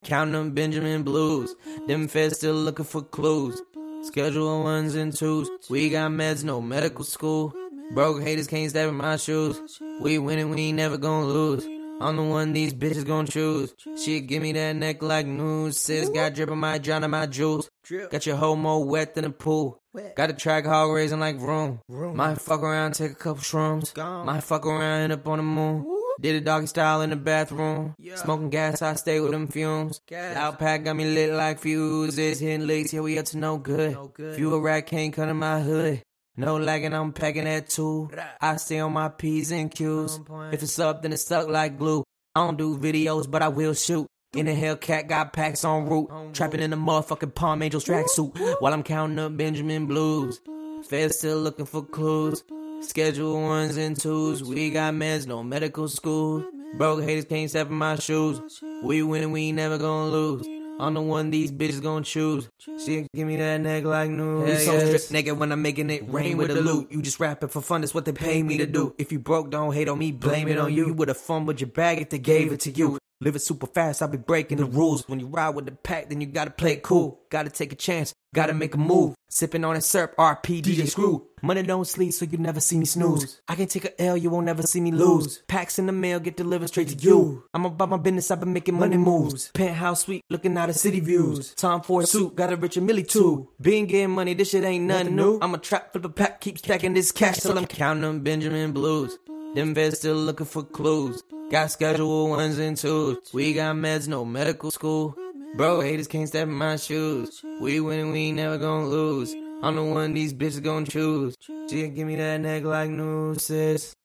counting them Benjamin Blues. Them feds still looking for clues. Schedule 1s and 2s. We got meds, no medical school. Broke haters can't step in my shoes. We winning, we ain't never gonna lose. I'm the one these bitches gon' choose. She give me that neck like news. Sis got drip on my drown in my jewels. Got your hoe more wet than a pool. Got a track hog raising like vroom. Might fuck around, take a couple shrooms. Might fuck around, end up on the moon. Did a doggy style in the bathroom. Smoking gas, I stay with them fumes. Loud pack got me lit like fuses. Hitting licks, yeah, we up to no good. If you a rat, can't come to my hood. No lagging, I'm packing that too. I stay on my P's and Q's. If it's up, then it's stuck like glue. I don't do videos, but I will shoot. In the Hellcat, got packs en route. Trapping in the motherfucking Palm Angels tracksuit. While I'm counting up Benjamin Blues. Feds still looking for clues. Schedule 1s and 2s. We got meds, no medical school. Broke haters can't step in my shoes. We winning, we ain't never gonna lose. I'm the one these bitches gon' choose. She give me that neck like news. Yeah, so stripped naked when I'm making it rain with the loot. You just rapping for fun, that's what they pay me to do. If you broke, don't hate on me, blame it on you. You would've fun with your bag if they gave it to you. Live it super fast, I'll be breaking the rules. When you ride with the pack, then you gotta play it cool. Gotta take a chance, gotta make a move. Sipping on that syrup, RP DJ Screw. Money don't sleep, so you never see me snooze. I can take a L, you won't never see me lose. Packs in the mail, get delivered straight to you. I'm about my business, I've been making money moves. Penthouse suite, looking out of city views. Tom Ford suit, got a Richard Millie too. Been getting money, this shit ain't nothing new. I'm a trap flip a pack, keep stacking this cash till I'm counting them Benjamin Blues. Them vets still looking for clues. Got schedule 1s and 2s. We got meds, no medical school. Bro, haters can't step in my shoes. We winning, we ain't never gonna lose. I'm the one these bitches gon' choose. She give me that neck like news, sis.